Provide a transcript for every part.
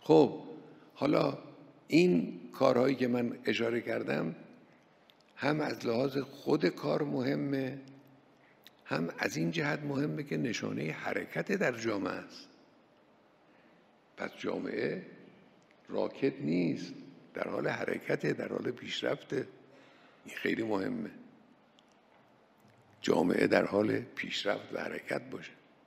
خب حالا این کارهایی که من اشاره کردم هم از لحاظ خود کار مهمه، هم از این جهت مهمه که نشانه حرکت در جامعه است. پس جامعه راکد نیست، در حال حرکته، در حال پیشرفته. این خیلی مهمه، جامعه در حال پیشرفت و حرکت باشه.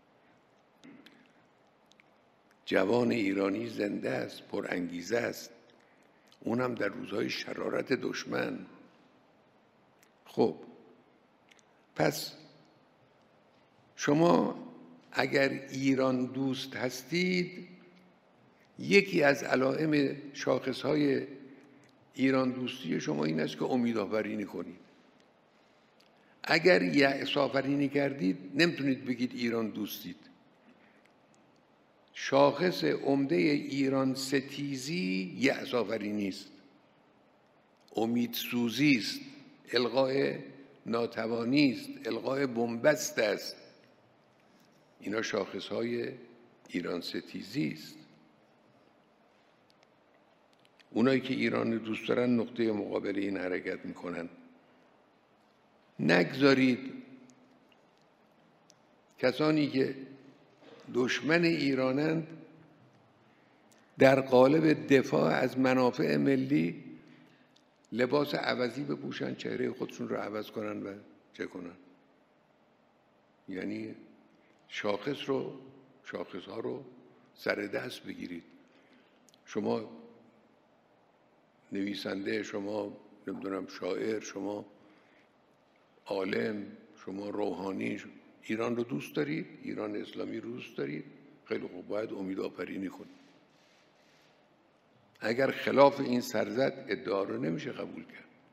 جوان ایرانی زنده است، پر انگیزه است، اونم در روزهای شرارت دشمن. خب پس شما اگر ایران دوست هستید، یکی از علائم شاخصهای ایران دوستی شما این است که امیدآفرینی کنید. اگر یأس آفرینی کردید نمیتونید بگید ایران دوستید. شاخص عمده ایران ستیزی یأس آفرینی است، امیدسوزی است، الغای ناتوانی است، الغای بنبست است. اینا شاخصهای ایران ستیزی است. اونایی که ایران دوست دارن نقطه مقابل این حرکت میکنن. نگذارید کسانی که دشمن ایرانند در قالب دفاع از منافع ملی لباس عوضی بپوشن، چهره خودشون رو عوض کنن و چه کنن. یعنی شاخصها رو سر دست بگیرید. شما نویسنده، شما نمیدونم شاعر، شما عالم، شما روحانی، ایران رو دوست دارید، ایران اسلامی رو دوست دارید، خیلی خوب، باید امیدآفرینی کنید. اگر خلاف این سرزد ادعا رو نمیشه قبول کرد.